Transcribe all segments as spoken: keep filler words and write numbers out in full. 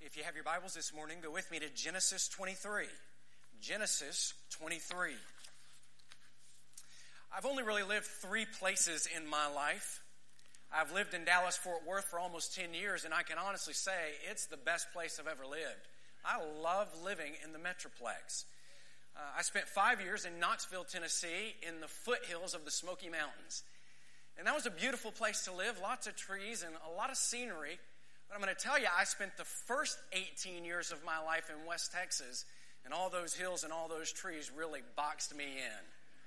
If you have your Bibles this morning, go with me to Genesis twenty-three. Genesis twenty-three. I've only really lived three places in my life. I've lived in Dallas-Fort Worth for almost ten years, and I can honestly say it's the best place I've ever lived. I love living in the Metroplex. Uh, I spent five years in Knoxville, Tennessee, in the foothills of the Smoky Mountains. And that was a beautiful place to live, lots of trees and a lot of scenery. But I'm going to tell you, I spent the first eighteen years of my life in West Texas, and all those hills and all those trees really boxed me in.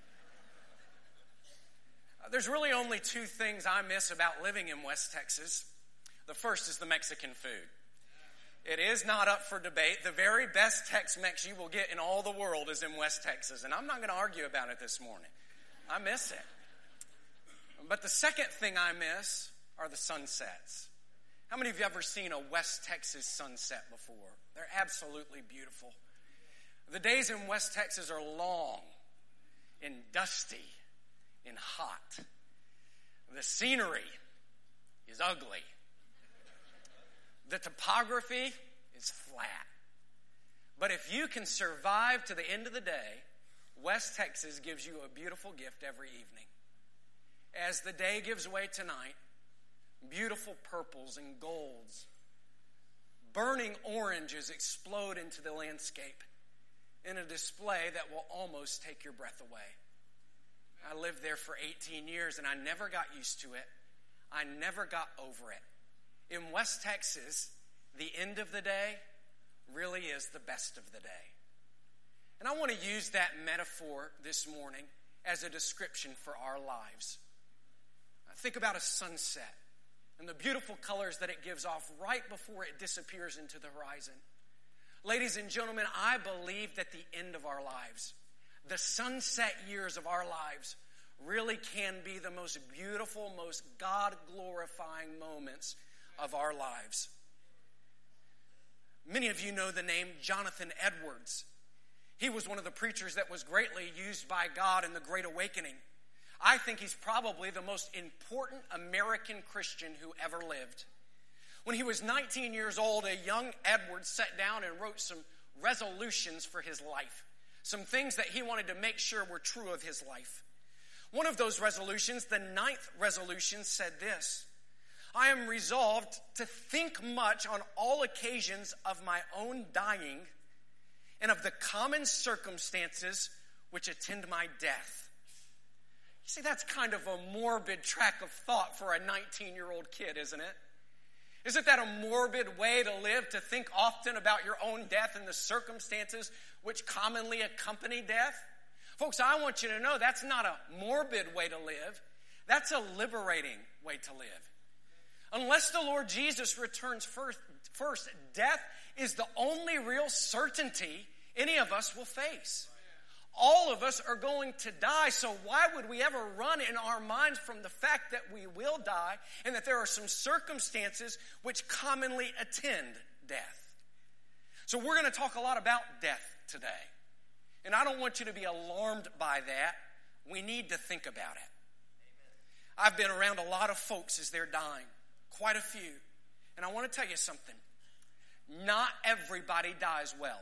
Uh, there's really only two things I miss about living in West Texas. The first is the Mexican food. It is not up for debate. The very best Tex-Mex you will get in all the world is in West Texas, and I'm not going to argue about it this morning. I miss it. But the second thing I miss are the sunsets. How many of you have ever seen a West Texas sunset before? They're absolutely beautiful. The days in West Texas are long and dusty and hot. The scenery is ugly. The topography is flat. But if you can survive to the end of the day, West Texas gives you a beautiful gift every evening. As the day gives way tonight, beautiful purples and golds, burning oranges explode into the landscape in a display that will almost take your breath away. I lived there for eighteen years and I never got used to it. I never got over it. In West Texas, the end of the day really is the best of the day. And I want to use that metaphor this morning as a description for our lives. Think about a sunset and the beautiful colors that it gives off right before it disappears into the horizon. Ladies and gentlemen, I believe that the end of our lives, the sunset years of our lives, really can be the most beautiful, most God-glorifying moments of our lives. Many of you know the name Jonathan Edwards. He was one of the preachers that was greatly used by God in the Great Awakening. I think he's probably the most important American Christian who ever lived. When he was nineteen years old, a young Edwards sat down and wrote some resolutions for his life. Some things that he wanted to make sure were true of his life. One of those resolutions, the ninth resolution, said this: I am resolved to think much on all occasions of my own dying and of the common circumstances which attend my death. You see, that's kind of a morbid track of thought for a nineteen-year-old kid, isn't it? Isn't that a morbid way to live, to think often about your own death and the circumstances which commonly accompany death? Folks, I want you to know that's not a morbid way to live. That's a liberating way to live. Unless the Lord Jesus returns first, first, death is the only real certainty any of us will face. All of us are going to die, so why would we ever run in our minds from the fact that we will die and that there are some circumstances which commonly attend death? So we're going to talk a lot about death today. And I don't want you to be alarmed by that. We need to think about it. I've been around a lot of folks as they're dying, quite a few. And I want to tell you something. Not everybody dies well.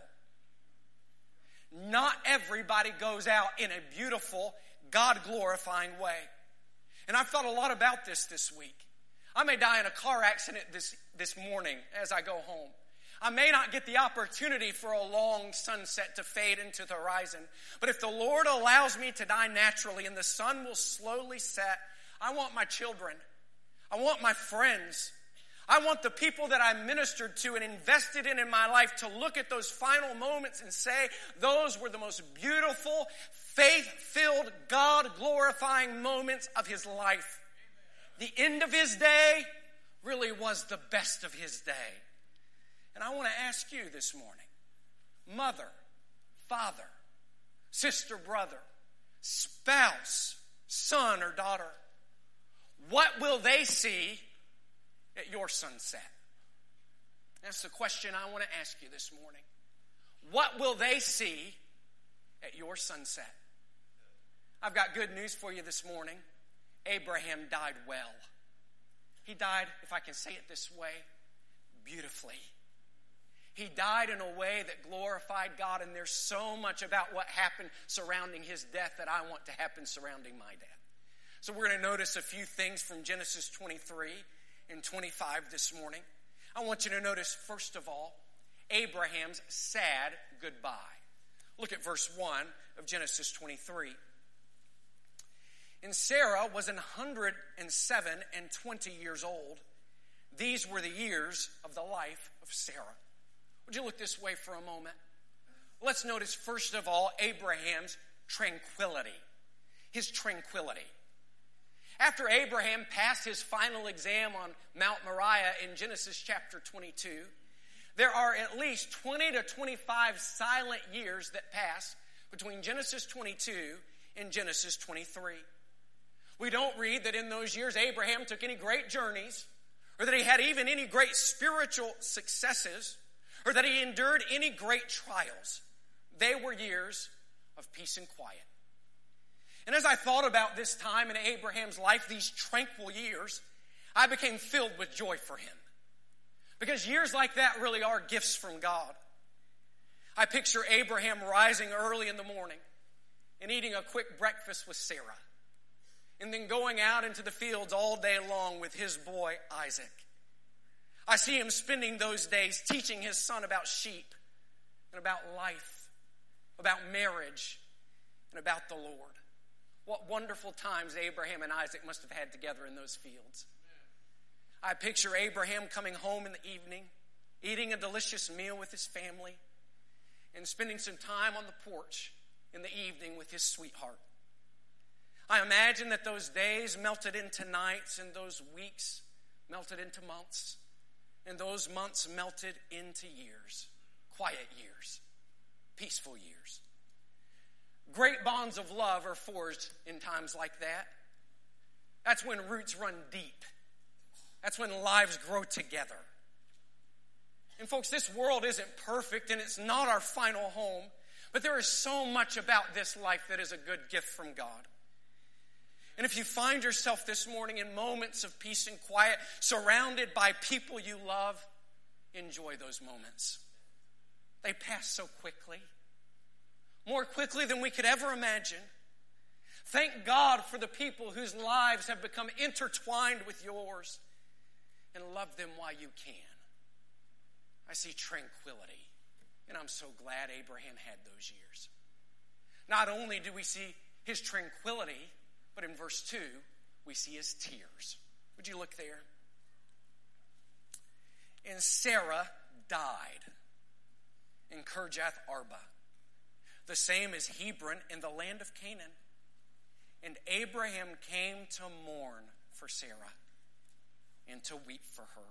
Not everybody goes out in a beautiful, God-glorifying way. And I've thought a lot about this this week. I may die in a car accident this, this morning as I go home. I may not get the opportunity for a long sunset to fade into the horizon. But if the Lord allows me to die naturally and the sun will slowly set, I want my children. I want my friends. I want the people that I ministered to and invested in in my life to look at those final moments and say, those were the most beautiful, faith-filled, God-glorifying moments of his life. The end of his day really was the best of his day. And I want to ask you this morning, mother, father, sister, brother, spouse, son or daughter, what will they see at your sunset? That's the question I want to ask you this morning. What will they see at your sunset? I've got good news for you this morning. Abraham died well. He died, if I can say it this way, beautifully. He died in a way that glorified God, and there's so much about what happened surrounding his death that I want to happen surrounding my death. So we're going to notice a few things from Genesis twenty-three and twenty-five this morning. I want you to notice, first of all, Abraham's sad goodbye. Look at verse one of Genesis twenty-three. And Sarah was an hundred and seven and twenty years old. These were the years of the life of Sarah. Would you look this way for a moment? Let's notice, first of all, Abraham's tranquility. His tranquility. After Abraham passed his final exam on Mount Moriah in Genesis chapter twenty-two, there are at least twenty to twenty-five silent years that pass between Genesis twenty-two and Genesis twenty-three. We don't read that in those years Abraham took any great journeys, or that he had even any great spiritual successes, or that he endured any great trials. They were years of peace and quiet. And as I thought about this time in Abraham's life, these tranquil years, I became filled with joy for him. Because years like that really are gifts from God. I picture Abraham rising early in the morning and eating a quick breakfast with Sarah, and then going out into the fields all day long with his boy Isaac. I see him spending those days teaching his son about sheep and about life, about marriage, and about the Lord. What wonderful times Abraham and Isaac must have had together in those fields. I picture Abraham coming home in the evening, eating a delicious meal with his family, and spending some time on the porch in the evening with his sweetheart. I imagine that those days melted into nights, and those weeks melted into months, and those months melted into years, quiet years, peaceful years. Great bonds of love are forged in times like that. That's when roots run deep. That's when lives grow together. And folks, this world isn't perfect, and it's not our final home, but there is so much about this life that is a good gift from God. And if you find yourself this morning in moments of peace and quiet, surrounded by people you love, enjoy those moments. They pass so quickly, more quickly than we could ever imagine. Thank God for the people whose lives have become intertwined with yours, and love them while you can. I see tranquility, and I'm so glad Abraham had those years. Not only do we see his tranquility, but in verse two, we see his tears. Would you look there? And Sarah died in Kirjath Arba, the same as Hebron in the land of Canaan. And Abraham came to mourn for Sarah and to weep for her.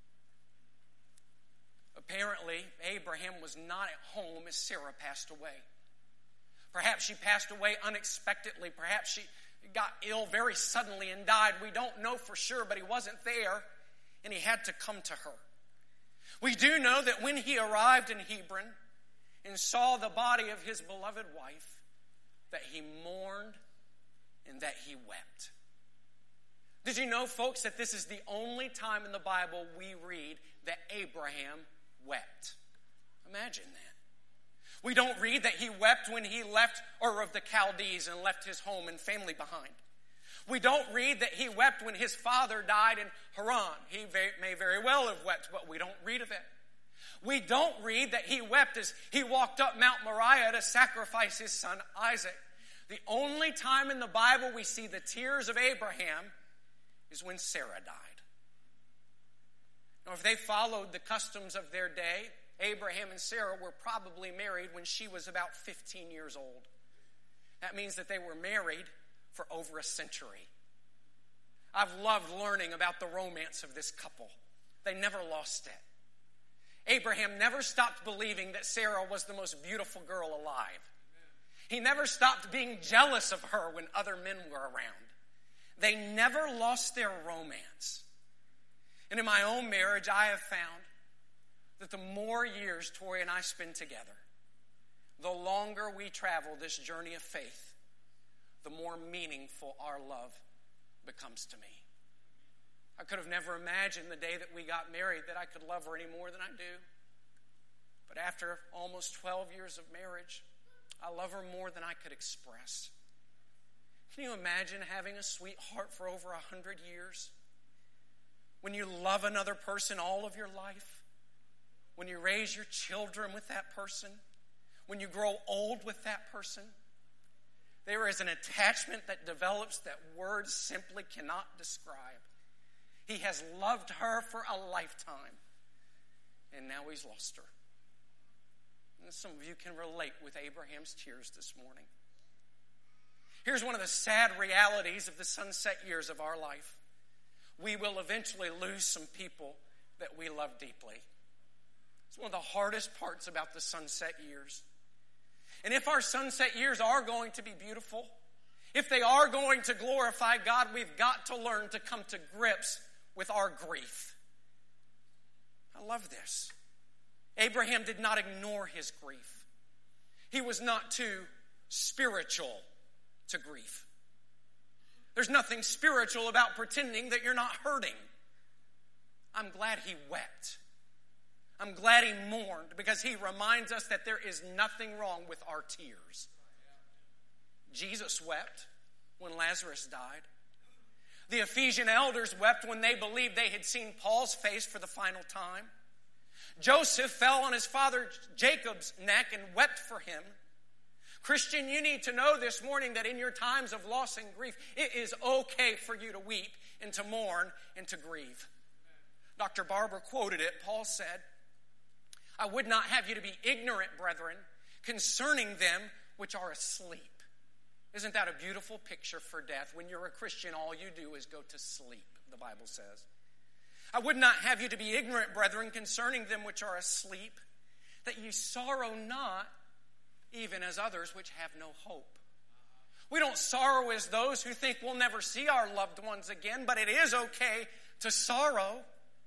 Apparently, Abraham was not at home as Sarah passed away. Perhaps she passed away unexpectedly. Perhaps she got ill very suddenly and died. We don't know for sure, but he wasn't there, and he had to come to her. We do know that when he arrived in Hebron and saw the body of his beloved wife, that he mourned and that he wept. Did you know, folks, that this is the only time in the Bible we read that Abraham wept? Imagine that. We don't read that he wept when he left Ur of the Chaldees and left his home and family behind. We don't read that he wept when his father died in Haran. He may very well have wept, but we don't read of it. We don't read that he wept as he walked up Mount Moriah to sacrifice his son Isaac. The only time in the Bible we see the tears of Abraham is when Sarah died. Now, if they followed the customs of their day, Abraham and Sarah were probably married when she was about fifteen years old. That means that they were married for over a century. I've loved learning about the romance of this couple. They never lost it. Abraham never stopped believing that Sarah was the most beautiful girl alive. He never stopped being jealous of her when other men were around. They never lost their romance. And in my own marriage, I have found that the more years Tori and I spend together, the longer we travel this journey of faith, the more meaningful our love becomes to me. I could have never imagined the day that we got married that I could love her any more than I do. after almost twelve years of marriage, I love her more than I could express. Can you imagine having a sweetheart for over a hundred years? When you love another person all of your life? When you raise your children with that person? When you grow old with that person? There is an attachment that develops that words simply cannot describe. He has loved her for a lifetime, and now he's lost her. And some of you can relate with Abraham's tears this morning. Here's one of the sad realities of the sunset years of our life. We will eventually lose some people that we love deeply. It's one of the hardest parts about the sunset years. And if our sunset years are going to be beautiful, if they are going to glorify God, we've got to learn to come to grips with our grief. I love this. Abraham did not ignore his grief. He was not too spiritual to grieve. There's nothing spiritual about pretending that you're not hurting. I'm glad he wept. I'm glad he mourned, because he reminds us that there is nothing wrong with our tears. Jesus wept when Lazarus died. The Ephesian elders wept when they believed they had seen Paul's face for the final time. Joseph fell on his father Jacob's neck and wept for him. Christian, you need to know this morning that in your times of loss and grief, it is okay for you to weep and to mourn and to grieve. Doctor Barber quoted it. Paul said, I would not have you to be ignorant, brethren, concerning them which are asleep. Isn't that a beautiful picture for death? When you're a Christian, all you do is go to sleep, the Bible says. I would not have you to be ignorant, brethren, concerning them which are asleep, that ye sorrow not, even as others which have no hope. We don't sorrow as those who think we'll never see our loved ones again, but it is okay to sorrow.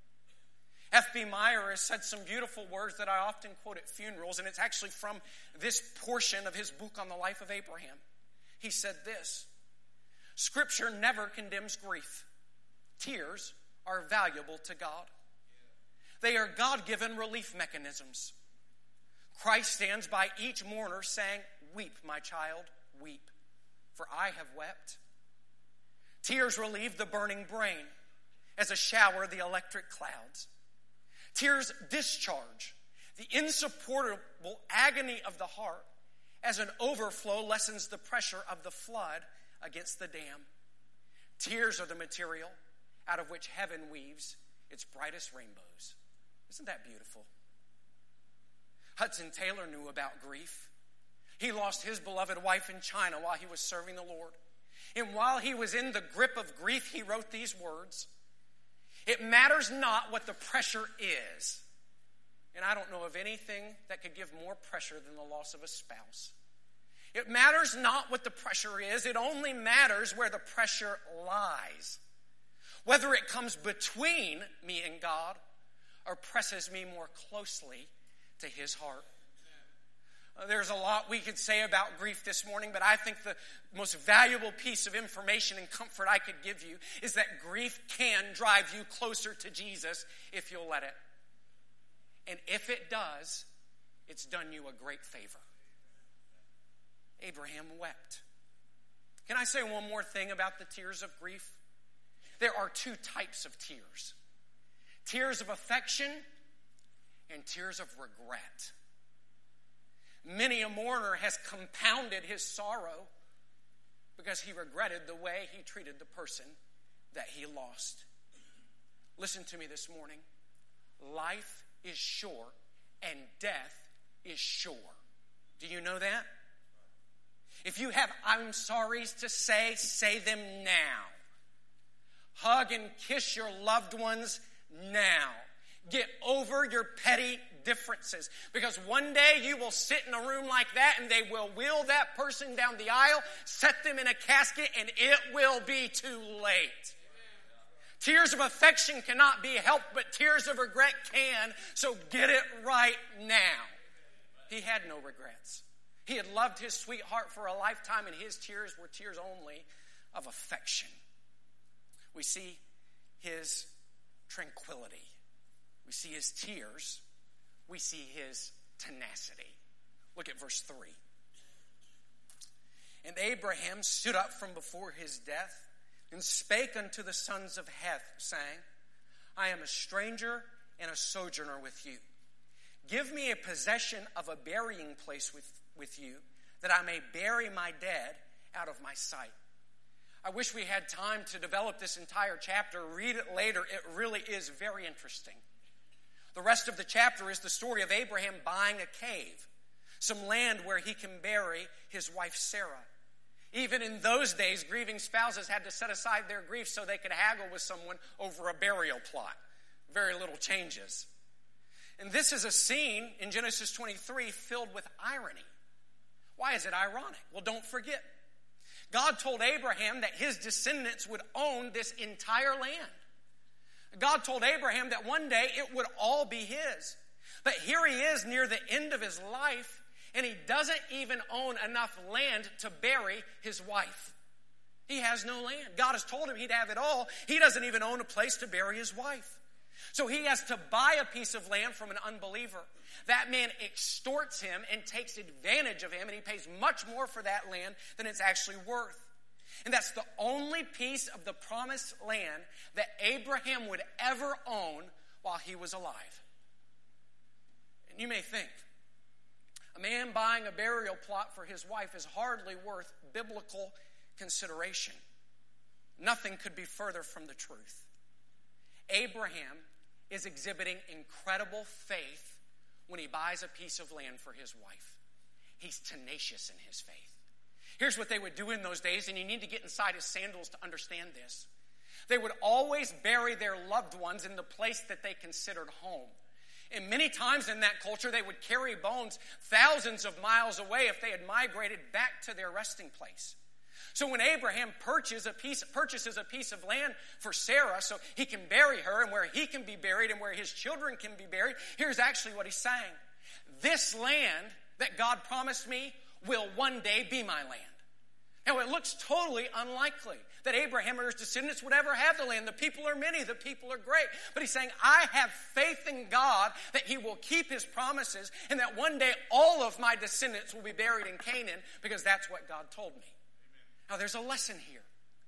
F B Meyer has said some beautiful words that I often quote at funerals, and it's actually from this portion of his book on the life of Abraham. He said this: Scripture never condemns grief. Tears are valuable to God. They are God-given relief mechanisms. Christ stands by each mourner saying, weep, my child, weep, for I have wept. Tears relieve the burning brain as a shower the electric clouds. Tears discharge the insupportable agony of the heart as an overflow lessens the pressure of the flood against the dam. Tears are the material out of which heaven weaves its brightest rainbows. Isn't that beautiful? Hudson Taylor knew about grief. He lost his beloved wife in China while he was serving the Lord. And while he was in the grip of grief, he wrote these words: it matters not what the pressure is. And I don't know of anything that could give more pressure than the loss of a spouse. It matters not what the pressure is. It only matters where the pressure lies. Whether it comes between me and God or presses me more closely to his heart. Uh, there's a lot we could say about grief this morning, but I think the most valuable piece of information and comfort I could give you is that grief can drive you closer to Jesus if you'll let it. And if it does, it's done you a great favor. Abraham wept. Can I say one more thing about the tears of grief? There are two types of tears. Tears of affection and tears of regret. Many a mourner has compounded his sorrow because he regretted the way he treated the person that he lost. Listen to me this morning. Life is short and death is sure. Do you know that? If you have I'm sorry's to say, say them now. Hug and kiss your loved ones now. Get over your petty differences. Because one day you will sit in a room like that and they will wheel that person down the aisle, set them in a casket, and it will be too late. Tears of affection cannot be helped, but tears of regret can. So get it right now. He had no regrets. He had loved his sweetheart for a lifetime, and his tears were tears only of affection. We see his tranquility. We see his tears. We see his tenacity. Look at verse three. And Abraham stood up from before his death and spake unto the sons of Heth, saying, I am a stranger and a sojourner with you. Give me a possession of a burying place with, with you, that I may bury my dead out of my sight. I wish we had time to develop this entire chapter. Read it later. It really is very interesting. The rest of the chapter is the story of Abraham buying a cave, some land where he can bury his wife Sarah. Even in those days, grieving spouses had to set aside their grief so they could haggle with someone over a burial plot. Very little changes. And this is a scene in Genesis twenty-three filled with irony. Why is it ironic? Well, don't forget. God told Abraham that his descendants would own this entire land. God told Abraham that one day it would all be his. But here he is near the end of his life, and he doesn't even own enough land to bury his wife. He has no land. God has told him he'd have it all. He doesn't even own a place to bury his wife. So he has to buy a piece of land from an unbeliever. That man extorts him and takes advantage of him, and he pays much more for that land than it's actually worth. And that's the only piece of the promised land that Abraham would ever own while he was alive. And you may think, a man buying a burial plot for his wife is hardly worth biblical consideration. Nothing could be further from the truth. Abraham is exhibiting incredible faith when he buys a piece of land for his wife. He's tenacious in his faith. Here's what they would do in those days, and you need to get inside his sandals to understand this. They would always bury their loved ones in the place that they considered home. And many times in that culture, they would carry bones thousands of miles away if they had migrated back to their resting place. So when Abraham purchases a piece, purchases a piece of land for Sarah so he can bury her and where he can be buried and where his children can be buried, here's actually what he's saying. This land that God promised me will one day be my land. Now, it looks totally unlikely that Abraham or his descendants would ever have the land. The people are many. The people are great. But he's saying, I have faith in God that he will keep his promises and that one day all of my descendants will be buried in Canaan because that's what God told me. Now, there's a lesson here.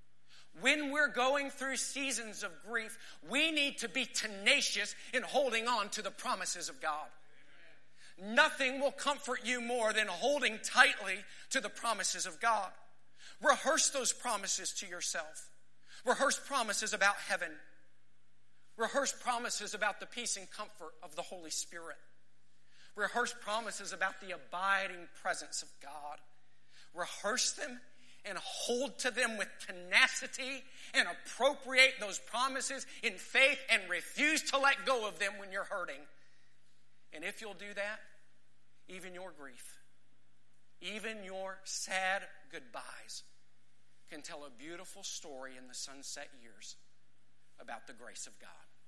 When we're going through seasons of grief, we need to be tenacious in holding on to the promises of God. Nothing will comfort you more than holding tightly to the promises of God. Rehearse those promises to yourself. Rehearse promises about heaven. Rehearse promises about the peace and comfort of the Holy Spirit. Rehearse promises about the abiding presence of God. Rehearse them and hold to them with tenacity and appropriate those promises in faith and refuse to let go of them when you're hurting. And if you'll do that, even your grief, even your sad goodbyes can tell a beautiful story in the sunset years about the grace of God.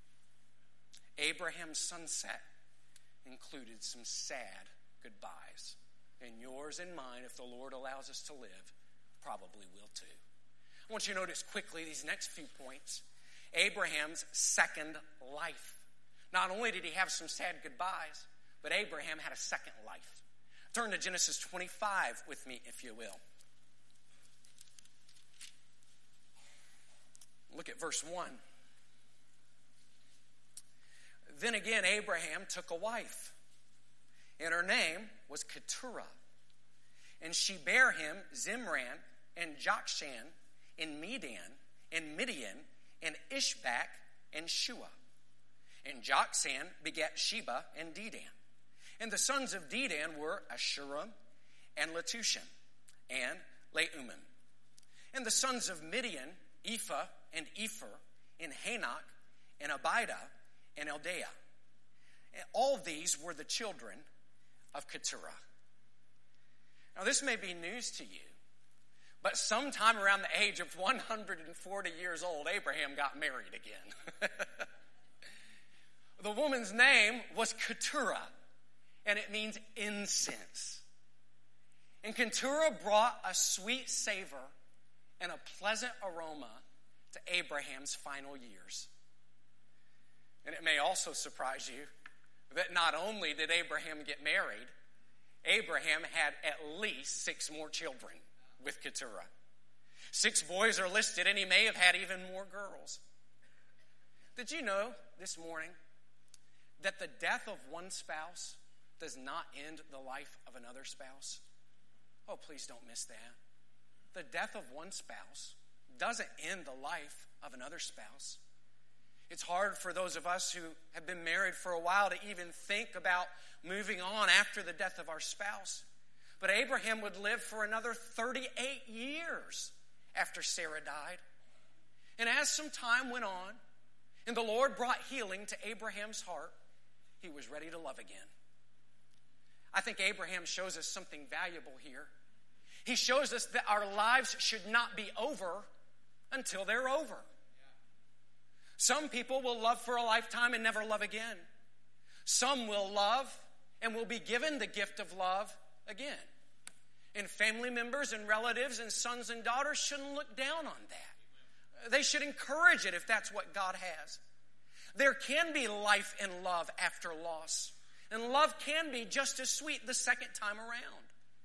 Abraham's sunset included some sad goodbyes. And yours and mine, if the Lord allows us to live, probably will too. I want you to notice quickly these next few points. Abraham's second life. Not only did he have some sad goodbyes, but Abraham had a second life. Turn to Genesis twenty-five with me, if you will. Look at verse one. Then again, Abraham took a wife, and her name was Keturah. And she bare him Zimran and Jokshan and Medan and Midian and Ishbak and Shua. And Jokshan begat Sheba and Dedan. And the sons of Dedan were Ashurim and Letushan and Leummim. And the sons of Midian, Ephah and Epher and Hanok and Abidah and Eldaah. And all these were the children of Keturah. Now this may be news to you, but sometime around the age of one hundred forty years old, Abraham got married again. The woman's name was Keturah, and it means incense. And Keturah brought a sweet savor and a pleasant aroma to Abraham's final years. And it may also surprise you that not only did Abraham get married, Abraham had at least six more children with Keturah. Six boys are listed, and he may have had even more girls. Did you know this morning that the death of one spouse does not end the life of another spouse? Oh, please don't miss that. The death of one spouse doesn't end the life of another spouse. It's hard for those of us who have been married for a while to even think about moving on after the death of our spouse. But Abraham would live for another thirty-eight years after Sarah died. And as some time went on, and the Lord brought healing to Abraham's heart, he was ready to love again. I think Abraham shows us something valuable here. He shows us that our lives should not be over until they're over. Some people will love for a lifetime and never love again. Some will love and will be given the gift of love again. And family members and relatives and sons and daughters shouldn't look down on that. They should encourage it if that's what God has. There can be life and love after loss. And love can be just as sweet the second time around.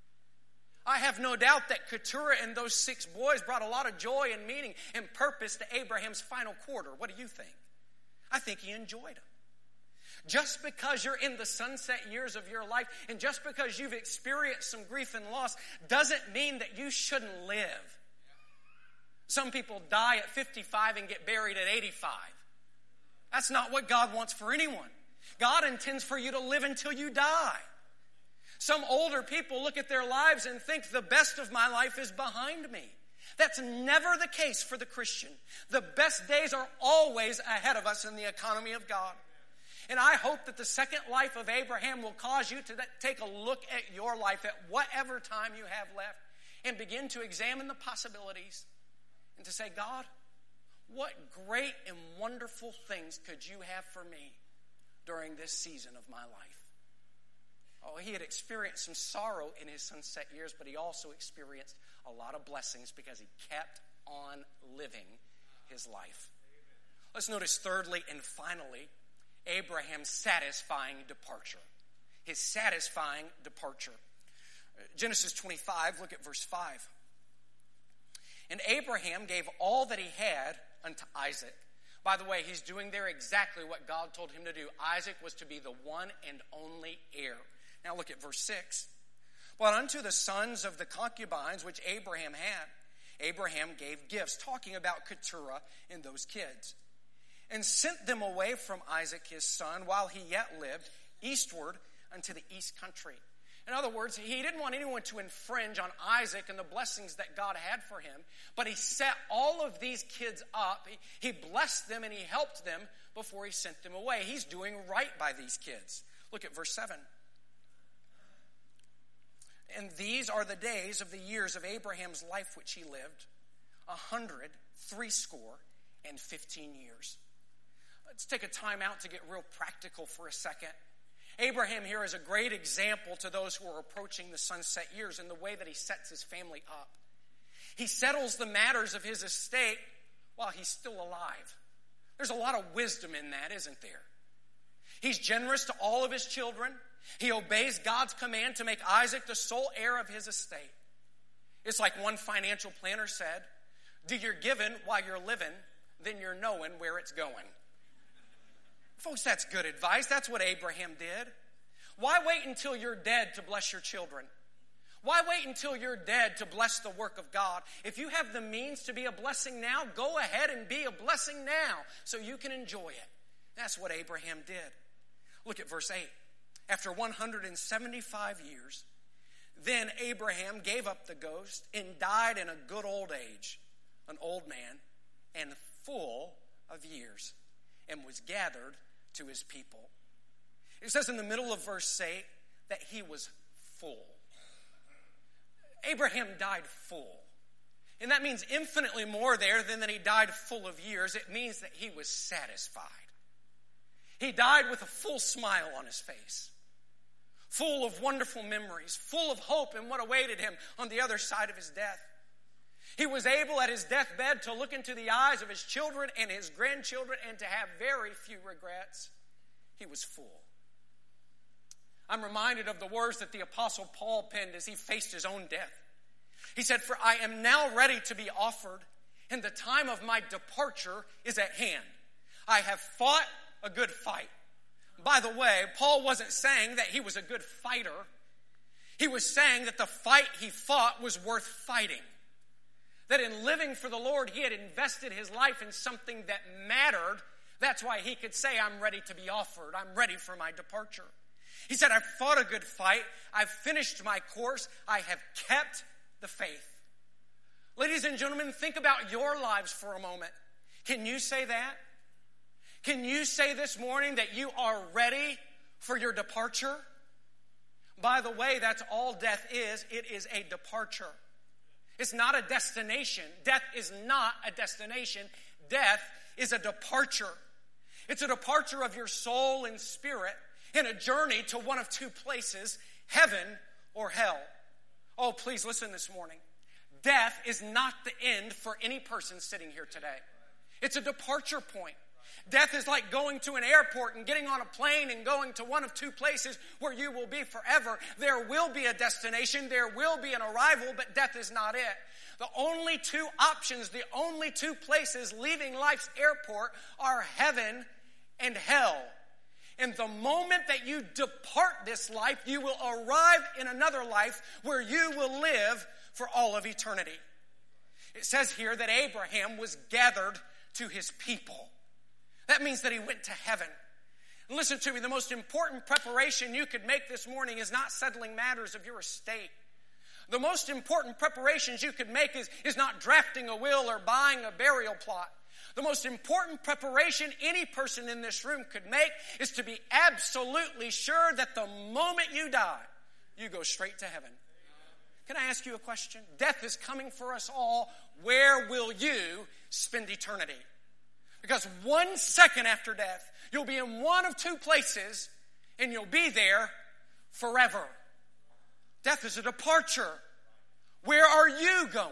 I have no doubt that Keturah and those six boys brought a lot of joy and meaning and purpose to Abraham's final quarter. What do you think? I think he enjoyed them. Just because you're in the sunset years of your life and just because you've experienced some grief and loss doesn't mean that you shouldn't live. Some people die at fifty-five and get buried at eighty-five. That's not what God wants for anyone. God intends for you to live until you die. Some older people look at their lives and think the best of my life is behind me. That's never the case for the Christian. The best days are always ahead of us in the economy of God. And I hope that the second life of Abraham will cause you to take a look at your life at whatever time you have left and begin to examine the possibilities and to say, God, what great and wonderful things could you have for me during this season of my life? Oh, he had experienced some sorrow in his sunset years, but he also experienced a lot of blessings because he kept on living his life. Let's notice thirdly and finally, Abraham's satisfying departure. His satisfying departure. Genesis twenty-five, look at verse five. And Abraham gave all that he had unto Isaac. By the way, he's doing there exactly what God told him to do. Isaac was to be the one and only heir. Now look at verse six. But unto the sons of the concubines which Abraham had, Abraham gave gifts, talking about Keturah and those kids, and sent them away from Isaac his son while he yet lived, eastward unto the east country. In other words, he didn't want anyone to infringe on Isaac and the blessings that God had for him, but he set all of these kids up. He, he blessed them and he helped them before he sent them away. He's doing right by these kids. Look at verse seven. And these are the days of the years of Abraham's life which he lived, a hundred, threescore, and fifteen years. Let's take a time out to get real practical for a second. Abraham here is a great example to those who are approaching the sunset years in the way that he sets his family up. He settles the matters of his estate while he's still alive. There's a lot of wisdom in that, isn't there? He's generous to all of his children. He obeys God's command to make Isaac the sole heir of his estate. It's like one financial planner said, do your giving while you're living, then you're knowing where it's going. Folks, that's good advice. That's what Abraham did. Why wait until you're dead to bless your children? Why wait until you're dead to bless the work of God? If you have the means to be a blessing now, go ahead and be a blessing now so you can enjoy it. That's what Abraham did. Look at verse eight. After one hundred seventy-five years, then Abraham gave up the ghost and died in a good old age, an old man, and full of years, and was gathered to his people. It says in the middle of verse eight that he was full. Abraham died full. And that means infinitely more there than that he died full of years. It means that he was satisfied. He died with a full smile on his face, full of wonderful memories, full of hope in what awaited him on the other side of his death. He was able at his deathbed to look into the eyes of his children and his grandchildren and to have very few regrets. He was full. I'm reminded of the words that the Apostle Paul penned as he faced his own death. He said, "For I am now ready to be offered, and the time of my departure is at hand. I have fought a good fight." By the way, Paul wasn't saying that he was a good fighter. He was saying that the fight he fought was worth fighting. That in living for the Lord, he had invested his life in something that mattered. That's why he could say, "I'm ready to be offered. I'm ready for my departure." He said, "I've fought a good fight. I've finished my course. I have kept the faith." Ladies and gentlemen, think about your lives for a moment. Can you say that? Can you say this morning that you are ready for your departure? By the way, that's all death is. It is a departure. It's not a destination. Death is not a destination. Death is a departure. It's a departure of your soul and spirit in a journey to one of two places, heaven or hell. Oh, please listen this morning. Death is not the end for any person sitting here today. It's a departure point. Death is like going to an airport and getting on a plane and going to one of two places where you will be forever. There will be a destination, there will be an arrival, but death is not it. The only two options, the only two places leaving life's airport are heaven and hell. And the moment that you depart this life, you will arrive in another life where you will live for all of eternity. It says here that Abraham was gathered to his people. That means that he went to heaven. And listen to me, the most important preparation you could make this morning is not settling matters of your estate. The most important preparations you could make is, is not drafting a will or buying a burial plot. The most important preparation any person in this room could make is to be absolutely sure that the moment you die, you go straight to heaven. Can I ask you a question? Death is coming for us all. Where will you spend eternity? Because one second after death, you'll be in one of two places, and you'll be there forever. Death is a departure. Where are you going?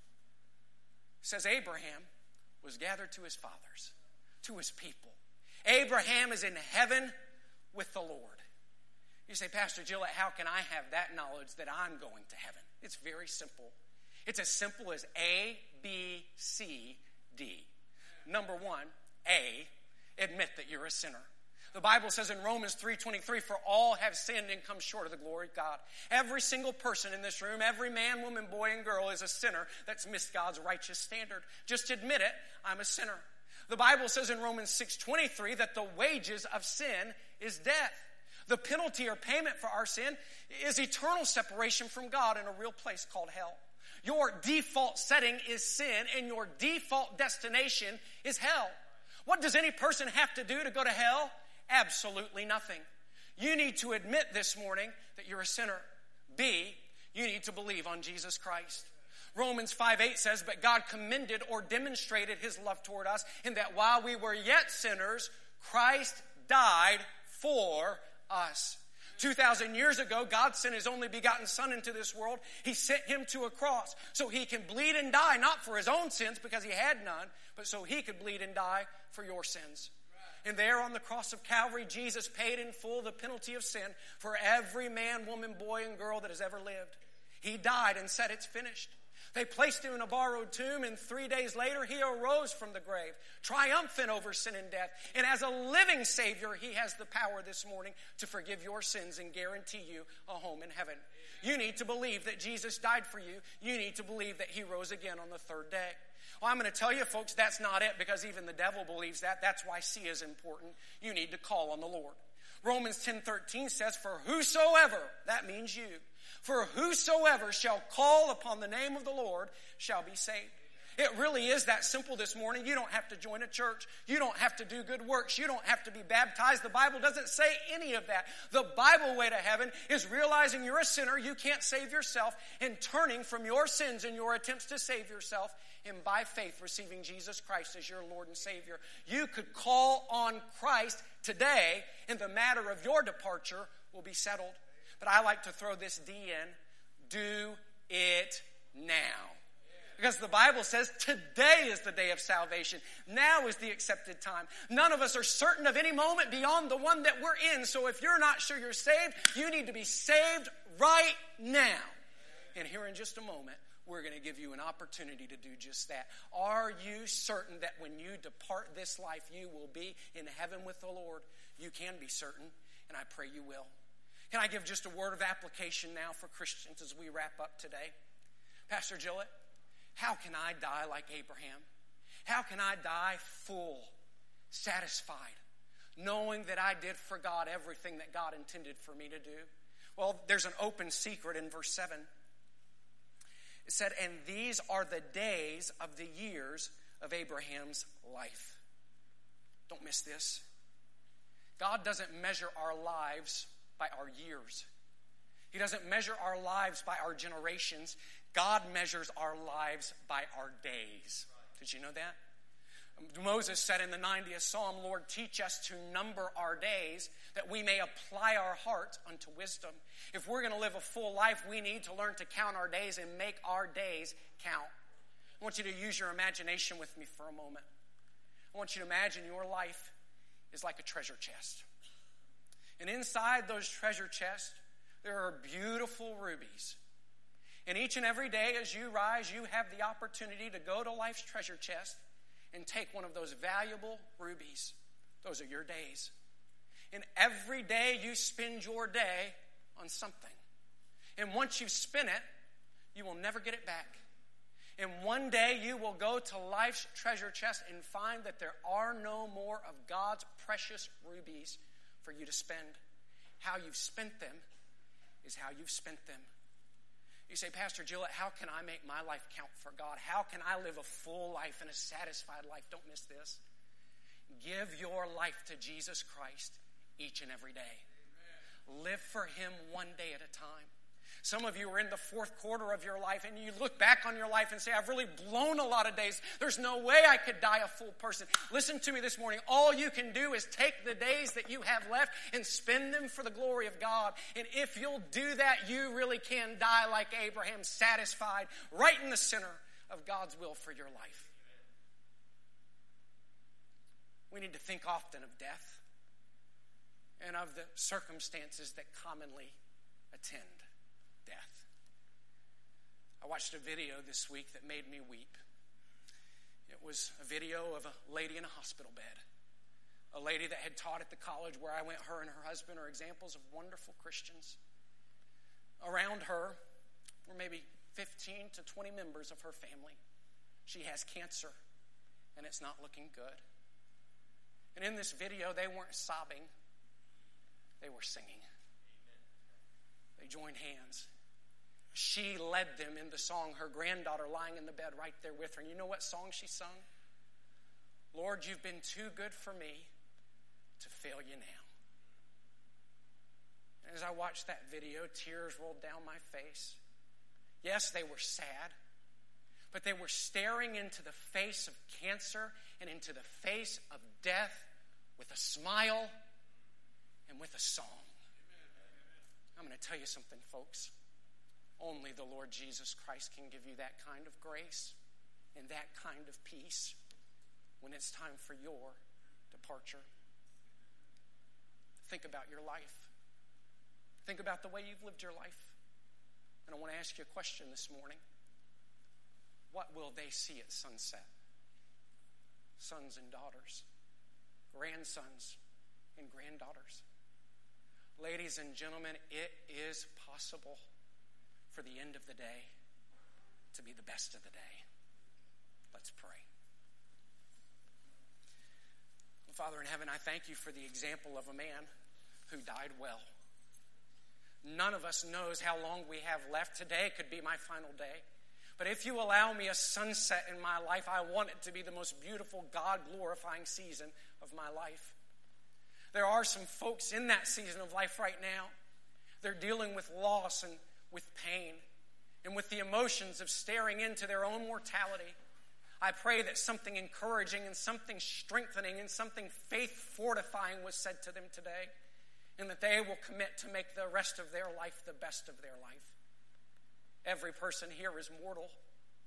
It says Abraham was gathered to his fathers, to his people. Abraham is in heaven with the Lord. You say, "Pastor Gillett, how can I have that knowledge that I'm going to heaven?" It's very simple. It's as simple as A, B, C, D. Number one, A, admit that you're a sinner. The Bible says in Romans three twenty-three, "For all have sinned and come short of the glory of God." Every single person in this room, every man, woman, boy, and girl is a sinner that's missed God's righteous standard. Just admit it, I'm a sinner. The Bible says in Romans six twenty-three that the wages of sin is death. The penalty or payment for our sin is eternal separation from God in a real place called hell. Your default setting is sin, and your default destination is hell. What does any person have to do to go to hell? Absolutely nothing. You need to admit this morning that you're a sinner. B, you need to believe on Jesus Christ. Romans five eight says, "But God commended or demonstrated his love toward us in that while we were yet sinners, Christ died for us." two thousand years ago, God sent his only begotten Son into this world. He sent him to a cross so he can bleed and die, not for his own sins because he had none, but so he could bleed and die for your sins. And there on the cross of Calvary, Jesus paid in full the penalty of sin for every man, woman, boy, and girl that has ever lived. He died and said, "It's finished." They placed him in a borrowed tomb, and three days later, he arose from the grave, triumphant over sin and death. And as a living Savior, he has the power this morning to forgive your sins and guarantee you a home in heaven. You need to believe that Jesus died for you. You need to believe that he rose again on the third day. Well, I'm going to tell you, folks, that's not it, because even the devil believes that. That's why C is important. You need to call on the Lord. Romans ten thirteen says, "For whosoever," that means you, "for whosoever shall call upon the name of the Lord shall be saved." It really is that simple this morning. You don't have to join a church. You don't have to do good works. You don't have to be baptized. The Bible doesn't say any of that. The Bible way to heaven is realizing you're a sinner, you can't save yourself, and turning from your sins and your attempts to save yourself, and by faith receiving Jesus Christ as your Lord and Savior. You could call on Christ today, and the matter of your departure will be settled. But I like to throw this D in. Do it now. Because the Bible says today is the day of salvation. Now is the accepted time. None of us are certain of any moment beyond the one that we're in. So if you're not sure you're saved, you need to be saved right now. And here in just a moment, we're going to give you an opportunity to do just that. Are you certain that when you depart this life, you will be in heaven with the Lord? You can be certain, and I pray you will. Can I give just a word of application now for Christians as we wrap up today? Pastor Gillett, how can I die like Abraham? How can I die full, satisfied, knowing that I did for God everything that God intended for me to do? Well, there's an open secret in verse seven. It said, and these are the days of the years of Abraham's life. Don't miss this. God doesn't measure our lives by our years. He doesn't measure our lives by our generations. God measures our lives by our days. Did you know that? Moses said in the ninetieth Psalm, Lord, teach us to number our days that we may apply our hearts unto wisdom. If we're going to live a full life, we need to learn to count our days and make our days count. I want you to use your imagination with me for a moment. I want you to imagine your life is like a treasure chest. And inside those treasure chests, there are beautiful rubies. And each and every day as you rise, you have the opportunity to go to life's treasure chest and take one of those valuable rubies. Those are your days. And every day you spend your day on something. And once you spin it, you will never get it back. And one day you will go to life's treasure chest and find that there are no more of God's precious rubies for you to spend. How you've spent them is how you've spent them. You say, Pastor Gillett, how can I make my life count for God? How can I live a full life and a satisfied life? Don't miss this. Give your life to Jesus Christ each and every day. Amen. Live for Him one day at a time. Some of you are in the fourth quarter of your life and you look back on your life and say, I've really blown a lot of days. There's no way I could die a full person. Listen to me this morning. All you can do is take the days that you have left and spend them for the glory of God. And if you'll do that, you really can die like Abraham, satisfied, right in the center of God's will for your life. We need to think often of death and of the circumstances that commonly attend death. I watched a video this week that made me weep. It was a video of a lady in a hospital bed. A lady that had taught at the college where I went. Her and her husband are examples of wonderful Christians. Around her were maybe fifteen to twenty members of her family. She has cancer, and it's not looking good. And in this video, they weren't sobbing. They were singing. They joined hands. She led them in the song, her granddaughter lying in the bed right there with her. And you know what song she sung? Lord, you've been too good for me to fail you now. And as I watched that video, tears rolled down my face. Yes, they were sad, but they were staring into the face of cancer and into the face of death with a smile and with a song. I'm going to tell you something, folks. Only the Lord Jesus Christ can give you that kind of grace and that kind of peace when it's time for your departure. Think about your life. Think about the way you've lived your life. And I want to ask you a question this morning. What will they see at sunset? Sons and daughters, grandsons and granddaughters. Ladies and gentlemen, it is possible for the end of the day to be the best of the day. Let's pray. Father in heaven, I thank you for the example of a man who died well. None of us knows how long we have left. Today could be my final day. But if you allow me a sunset in my life, I want it to be the most beautiful, God-glorifying season of my life. There are some folks in that season of life right now. They're dealing with loss and with pain and with the emotions of staring into their own mortality. I pray that something encouraging and something strengthening and something faith-fortifying was said to them today, and that they will commit to make the rest of their life the best of their life. Every person here is mortal.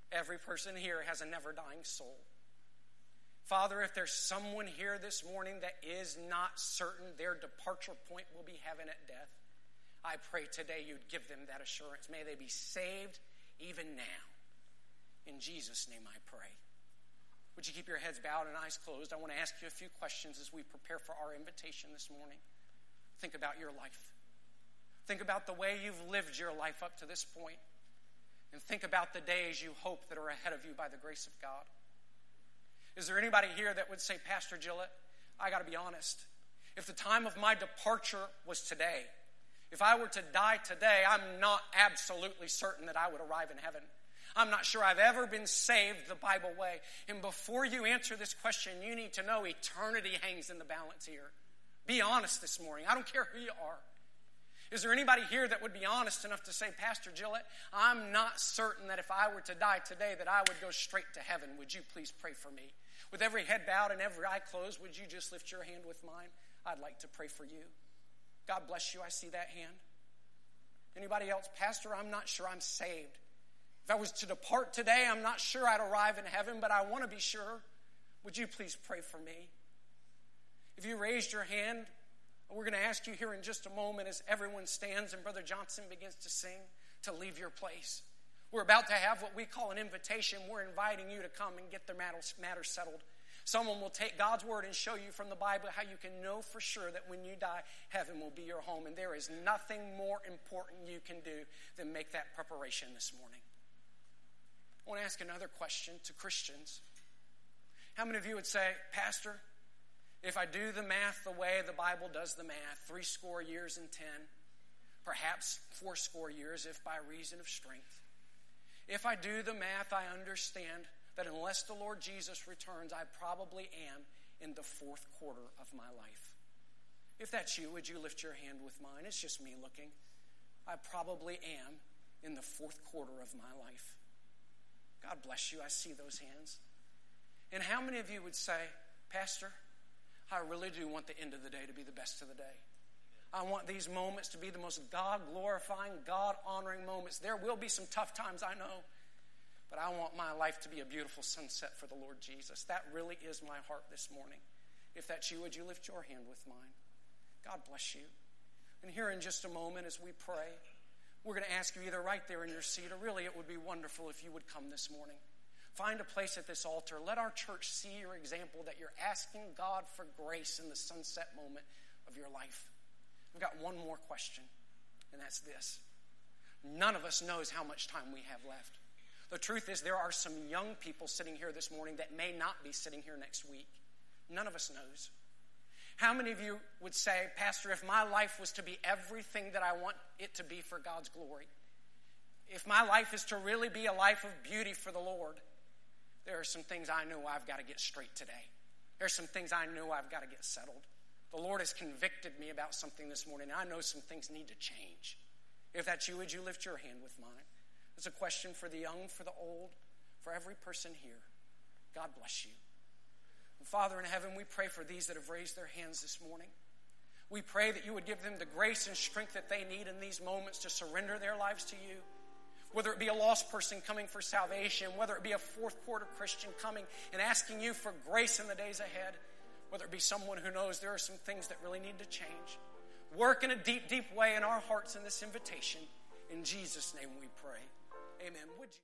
Every person here has a never-dying soul. Father, if there's someone here this morning that is not certain their departure point will be heaven at death, I pray today you'd give them that assurance. May they be saved even now. In Jesus' name I pray. Would you keep your heads bowed and eyes closed? I want to ask you a few questions as we prepare for our invitation this morning. Think about your life. Think about the way you've lived your life up to this point. And think about the days you hope that are ahead of you by the grace of God. Is there anybody here that would say, Pastor Gillett, I got to be honest. If the time of my departure was today, if I were to die today, I'm not absolutely certain that I would arrive in heaven. I'm not sure I've ever been saved the Bible way. And before you answer this question, you need to know eternity hangs in the balance here. Be honest this morning. I don't care who you are. Is there anybody here that would be honest enough to say, Pastor Gillett, I'm not certain that if I were to die today that I would go straight to heaven. Would you please pray for me? With every head bowed and every eye closed, would you just lift your hand with mine? I'd like to pray for you. God bless you. I see that hand. Anybody else? Pastor, I'm not sure I'm saved. If I was to depart today, I'm not sure I'd arrive in heaven, but I want to be sure. Would you please pray for me? If you raised your hand, we're going to ask you here in just a moment as everyone stands and Brother Johnson begins to sing to leave your place. We're about to have what we call an invitation. We're inviting you to come and get the matter settled. Someone will take God's word and show you from the Bible how you can know for sure that when you die, heaven will be your home. And there is nothing more important you can do than make that preparation this morning. I want to ask another question to Christians. How many of you would say, Pastor, if I do the math the way the Bible does the math, three score years and ten, perhaps four score years if by reason of strength, if I do the math, I understand that unless the Lord Jesus returns, I probably am in the fourth quarter of my life. If that's you, would you lift your hand with mine? It's just me looking. I probably am in the fourth quarter of my life. God bless you. I see those hands. And how many of you would say, Pastor, I really do want the end of the day to be the best of the day. I want these moments to be the most God-glorifying, God-honoring moments. There will be some tough times, I know. But I want my life to be a beautiful sunset for the Lord Jesus. That really is my heart this morning. If that's you, would you lift your hand with mine? God bless you. And here in just a moment as we pray, we're going to ask you either right there in your seat, or really it would be wonderful if you would come this morning. Find a place at this altar. Let our church see your example that you're asking God for grace in the sunset moment of your life. We've got one more question, and that's this. None of us knows how much time we have left. The truth is there are some young people sitting here this morning that may not be sitting here next week. None of us knows. How many of you would say, Pastor, if my life was to be everything that I want it to be for God's glory, if my life is to really be a life of beauty for the Lord, there are some things I know I've got to get straight today. There are some things I know I've got to get settled. The Lord has convicted me about something this morning. I know some things need to change. If that's you, would you lift your hand with mine? It's a question for the young, for the old, for every person here. God bless you. And Father in heaven, we pray for these that have raised their hands this morning. We pray that you would give them the grace and strength that they need in these moments to surrender their lives to you. Whether it be a lost person coming for salvation, whether it be a fourth quarter Christian coming and asking you for grace in the days ahead, whether it be someone who knows there are some things that really need to change. Work in a deep, deep way in our hearts in this invitation. In Jesus' name we pray. Amen. Would you